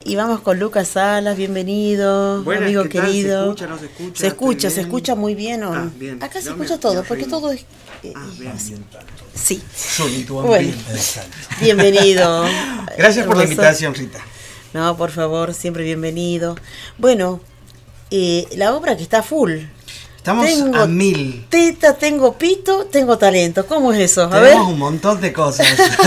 y vamos con Lucas Salas, bienvenido, Buenas, amigo ¿qué tal? querido. ¿Se escucha, no se escucha? Se escucha muy bien. ¿O no? Bien. Acá se Yo escucha me todo, porque arrimo. todo es... Bien. Sí. Sonido Bueno, ambiente. bienvenido. Gracias por la Hermoso. invitación, Rita. No, por favor, siempre bienvenido. Bueno, la obra que está full. Estamos a 1000. Teta, tengo pito, tengo talento. ¿Cómo es eso? A Tenemos ver. un montón de cosas.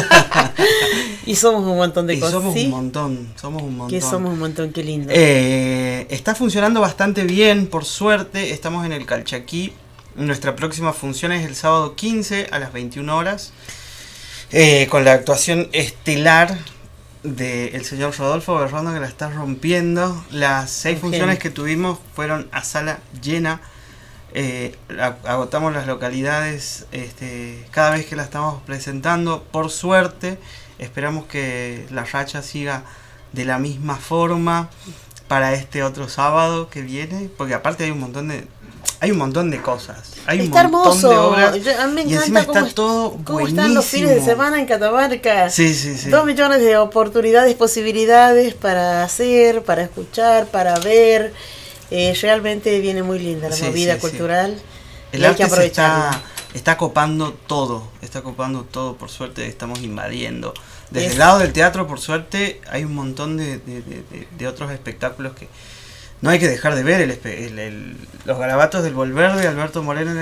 Y somos un montón de cosas. Somos ¿sí? un montón. Que somos un montón, qué lindo. Está funcionando bastante bien, por suerte. Estamos en el Calchaquí. Nuestra próxima función es el sábado 15 a las 21 horas. Con la actuación estelar del señor Rodolfo Berrondo, que la está rompiendo. Las 6 funciones que tuvimos fueron a sala llena. Agotamos las localidades cada vez que la estamos presentando. Por suerte, esperamos que la racha siga de la misma forma para este otro sábado que viene, porque aparte hay un montón de cosas, hay está un montón hermoso. de obras. A mí me y encanta encima cómo, está todo cómo buenísimo. están los fines de semana en Catamarca. Sí. 2 millones de oportunidades, posibilidades para hacer, para escuchar, para ver. Realmente viene muy linda la movida cultural. El y hay que arte aprovecharla. está copando todo, por suerte estamos invadiendo. Desde el lado del teatro, por suerte, hay un montón de otros espectáculos que no hay que dejar de ver. Los Garabatos del Volverde, Alberto Moreno en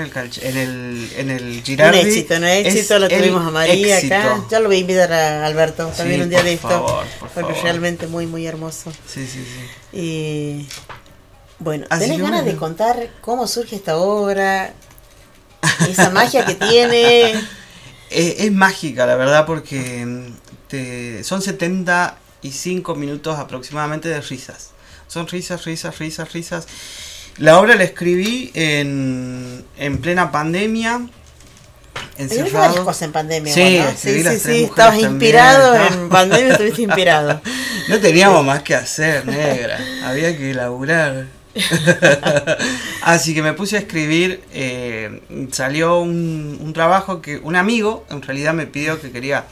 el Girardi. Un éxito, lo tuvimos a María acá. Ya lo voy a invitar a Alberto también un día de esto. Por porque favor. realmente muy, muy hermoso. Sí. Y bueno, Así ¿tenés que ganas bueno. de contar cómo surge esta obra? Esa magia que tiene. Es mágica, la verdad, porque son 75 minutos aproximadamente de risas. Son risas. La obra la escribí en plena pandemia, Escribiste varias encerrado. cosas en pandemia. Sí, igual, ¿no? escribí las 3 mujeres Estabas también, inspirado ¿no? en pandemia, estuviste inspirado. No teníamos más que hacer, negra. Había que laburar. Así que me puse a escribir. Salió un trabajo que un amigo en realidad me pidió, que quería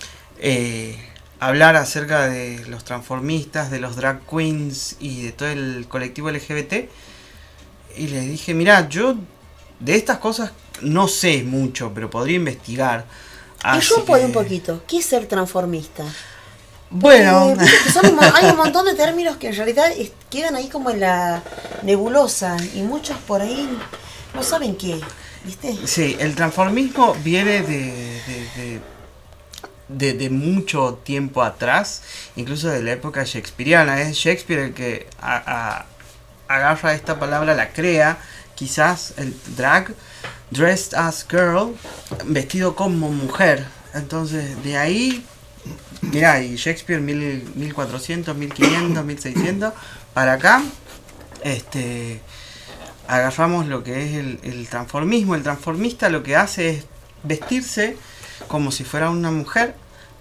hablar acerca de los transformistas, de los drag queens y de todo el colectivo LGBT. Y le dije, mira, yo de estas cosas no sé mucho, pero podría investigar. Y yo puedo un poquito. ¿Qué es ser transformista? Bueno, Hay un montón de términos que en realidad quedan ahí como en la nebulosa y muchos por ahí no saben qué, ¿viste? sí, el transformismo viene de mucho tiempo atrás, incluso de la época shakespeariana. Es Shakespeare el que agarra esta palabra, la crea, quizás el drag, dressed as girl, vestido como mujer. Entonces, de ahí, mirá, y Shakespeare 1400, 1500, 1600, para acá, agarramos lo que es el transformismo. El transformista lo que hace es vestirse como si fuera una mujer.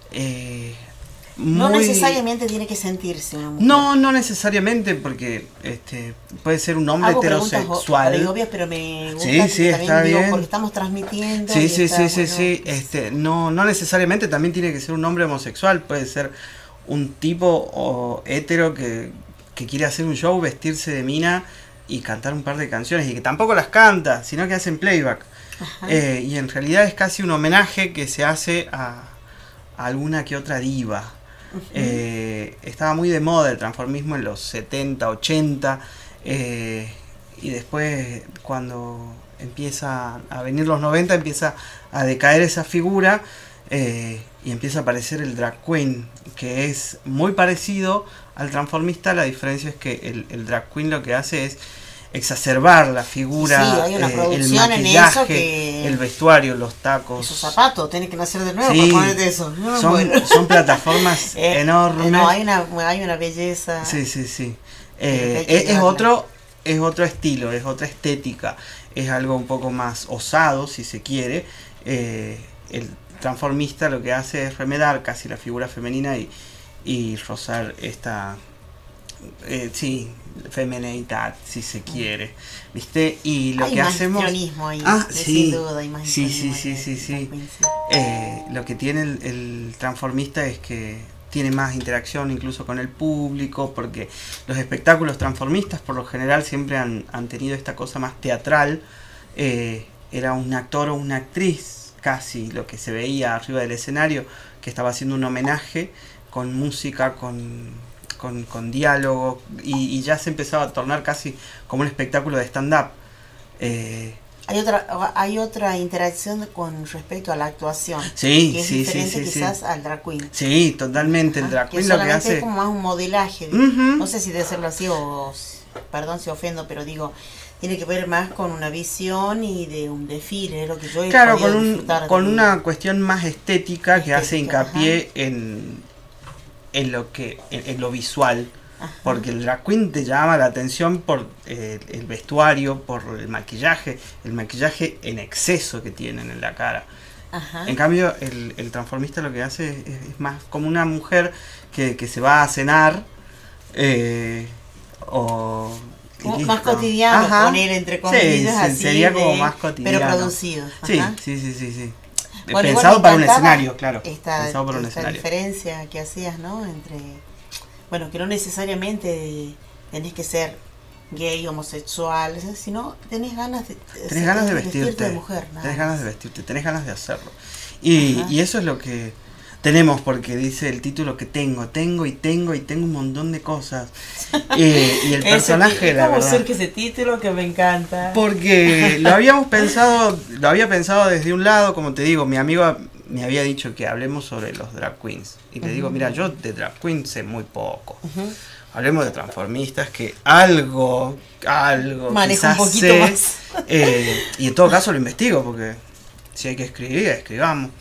No necesariamente tiene que sentirse una mujer. No necesariamente, porque puede ser un hombre heterosexual. Obvias, pero me gusta Sí, que está también digo, bien. porque estamos transmitiendo. Sí. No necesariamente también tiene que ser un hombre homosexual. Puede ser un tipo hetero que quiere hacer un show, vestirse de mina y cantar un par de canciones, y que tampoco las canta, sino que hacen playback. Y en realidad es casi un homenaje que se hace a alguna que otra diva. Estaba muy de moda el transformismo en los 70, 80, y después, cuando empieza a venir los 90, empieza a decaer esa figura, y empieza a aparecer el drag queen, que es muy parecido al transformista. La diferencia es que el drag queen lo que hace es exacerbar la figura, sí, hay una el producción maquillaje, en eso que... el vestuario, los tacos. Esos zapatos, tenés que nacer de nuevo Sí, para ponerte eso. No, son plataformas enormes. No, hay una belleza. Sí. Es otro estilo, es otra estética, es algo un poco más osado, si se quiere. El transformista lo que hace es remedar casi la figura femenina y rozar esta femineidad, si se quiere, ¿viste? Y lo que hacemos, ahí, sí, sin duda, hay más sí. Lo que tiene el transformista es que tiene más interacción incluso con el público, porque los espectáculos transformistas por lo general siempre han tenido esta cosa más teatral. Era un actor o una actriz casi lo que se veía arriba del escenario, que estaba haciendo un homenaje con música, con diálogo, y ya se empezaba a tornar casi como un espectáculo de stand-up. Hay otra interacción con respecto a la actuación, sí, que es sí, diferente sí, sí, quizás al drag queen. Sí, totalmente. El drag queen lo que hace es como más un modelaje, no sé si de hacerlo así o, perdón si ofendo, pero digo, tiene que ver más con una visión y de un desfile, es lo que yo he podido disfrutar con una cuestión más estética que hace hincapié en lo visual. Ajá. Porque el drag queen te llama la atención por el vestuario, por el maquillaje en exceso que tienen en la cara. Ajá. En cambio, el transformista lo que hace es más como una mujer que se va a cenar más cotidiano, ajá, poner entre comillas, sí, así sería como más cotidiano, pero producido. Ajá. Sí. Bueno, pensado para un escenario, claro. Pensado para un escenario. Diferencia que hacías, ¿no? Entre, bueno, que no necesariamente tenés que ser gay, homosexual, sino tenés ganas de vestirte de mujer. Tenés ganas de vestirte, tenés ganas de hacerlo. Y eso es lo que tenemos, porque dice el título que tengo un montón de cosas. Y el personaje, la verdad. Cerca ese título que me encanta. Porque lo había pensado desde un lado, como te digo, mi amigo me había dicho que hablemos sobre los drag queens. Y le digo, mira, yo de drag queens sé muy poco. Hablemos de transformistas, que algo manejo quizás un poquito sé, más. Y en todo caso lo investigo, porque si hay que escribir, escribamos.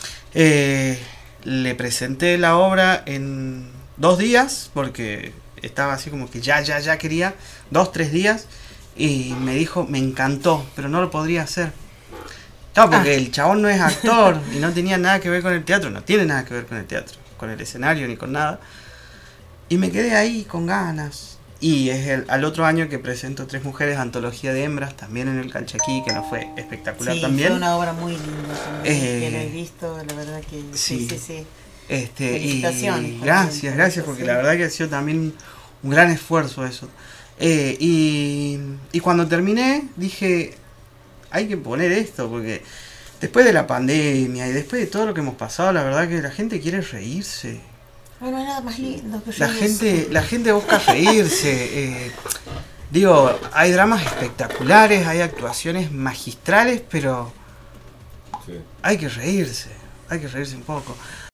Le presenté la obra en 2 días, porque estaba así como que ya quería, 2-3 días, y me dijo, me encantó, pero no lo podría hacer. Claro, porque el chabón no es actor y no tenía nada que ver con el teatro, no tiene nada que ver con el teatro, con el escenario ni con nada. Y me quedé ahí con ganas. Y es al otro año que presento 3 mujeres, antología de hembras, también en el Calchaquí, que nos fue espectacular también. Fue una obra muy linda, que lo he visto, la verdad que sí. Felicitaciones. Y gracias, porque la verdad que ha sido también un gran esfuerzo eso. Y cuando terminé, dije, hay que poner esto, porque después de la pandemia y después de todo lo que hemos pasado, la verdad que la gente quiere reírse. Bueno, nada más lindo que la gente busca reírse. Digo, hay dramas espectaculares, hay actuaciones magistrales, pero hay que reírse un poco.